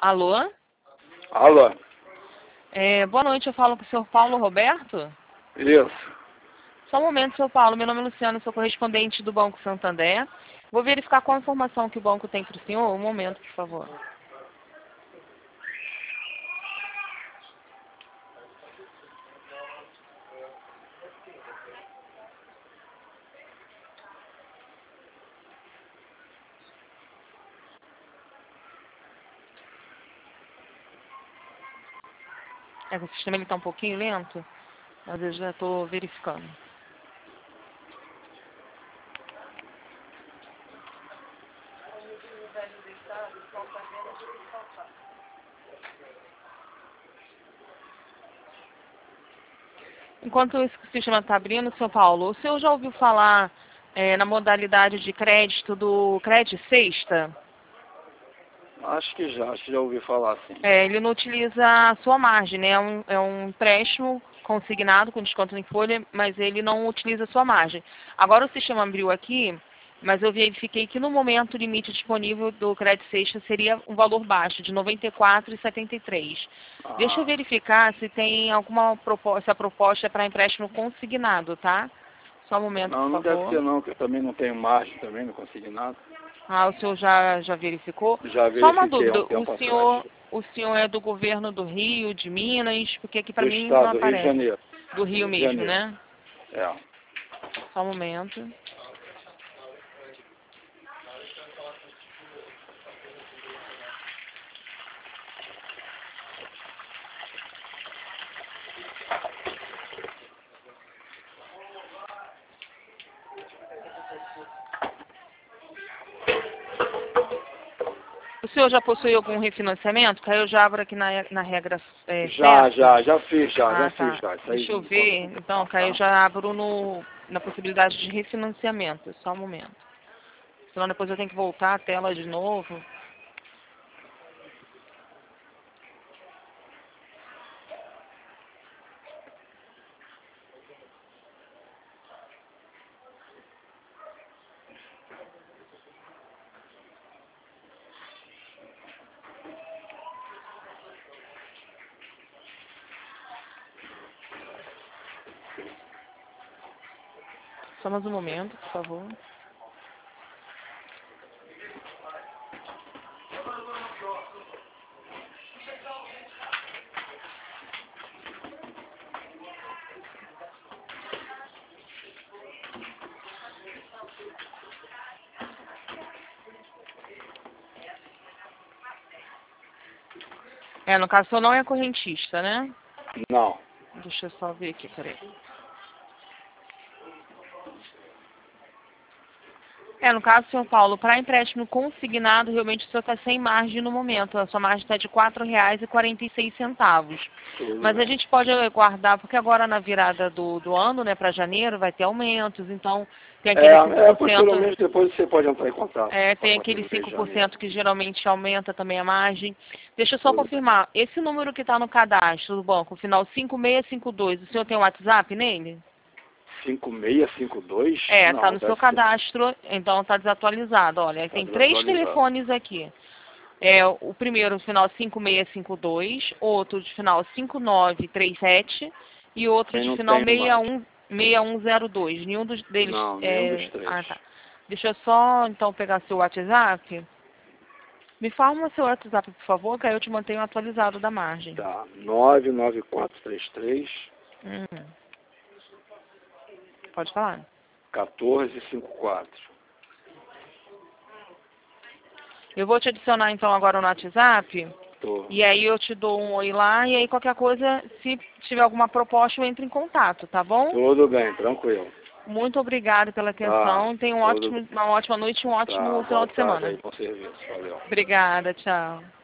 Alô? Alô? Boa noite, eu falo com o senhor Paulo Roberto. Isso. Só um momento, senhor Paulo. Meu nome é Luciano, sou correspondente do Banco Santander. Vou verificar qual a informação que o banco tem para o senhor. Um momento, por favor. O sistema está um pouquinho lento, mas eu já estou verificando. Enquanto esse sistema está abrindo, senhor Paulo, o senhor já ouviu falar na modalidade de crédito do Crédito Sexta? Acho que já ouvi falar assim. Ele não utiliza a sua margem, né? É um empréstimo consignado com desconto em folha, mas ele não utiliza a sua margem. Agora o sistema abriu aqui, mas eu verifiquei que no momento o limite disponível do Crédito Sexta seria um valor baixo, de R$ 94,73. Deixa eu verificar se tem alguma proposta, essa proposta é para empréstimo consignado, tá? Só um momento, Não, por favor. Não deve ser não, que eu também não tenho margem, também não consegui nada. Ah, o senhor já verificou? Já verifiquei. Só uma dúvida, há um tempo atrás. o senhor é do governo do Rio, de Minas? Porque aqui para Do mim não estado, do Rio de aparece. Janeiro. Do Rio de mesmo, Janeiro. né? É. Só um momento. O senhor já possui algum refinanciamento? Caiu eu já abro aqui na regra Já fiz, fiz já. tá. Isso aí Deixa eu não ver. posso Então, preocupar, Caio, eu tá? já abro na possibilidade de refinanciamento. Só um momento. Senão depois eu tenho que voltar à tela de novo. Só mais um momento, por favor. No caso, o senhor não é correntista, né? Não. Deixa eu só ver aqui, peraí. No caso, senhor Paulo, para empréstimo consignado, realmente o senhor está sem margem no momento. A sua margem está de R$ 4,46. Mas a gente pode aguardar, porque agora na virada do ano, né, para janeiro, vai ter aumentos, então tem aquele 5%. Posteriormente depois você pode entrar em contato. Tem aquele 5% que geralmente aumenta também a margem. Deixa eu só confirmar. Esse número que está no cadastro do banco, final 5652, o senhor tem um WhatsApp nele? 5652? Está no seu cadastro, então está desatualizado. Olha, tem 3 telefones aqui. O primeiro, final 5652, outro de final 5937 e outro de final 6102. Nenhum deles... Não, nenhum dos 3. Ah, tá. Deixa eu só, então, pegar seu WhatsApp. Me fala o seu WhatsApp, por favor, que aí eu te mantenho atualizado da margem. Tá, 99433... Pode falar. 1454. Eu vou te adicionar então agora no WhatsApp. Tô. E aí eu te dou um oi lá e aí qualquer coisa, se tiver alguma proposta, eu entro em contato, tá bom? Tudo bem, tranquilo. Muito obrigado pela atenção. Tenha uma ótima noite e um ótimo final de semana. Aí, bom serviço. Valeu. Obrigada, tchau.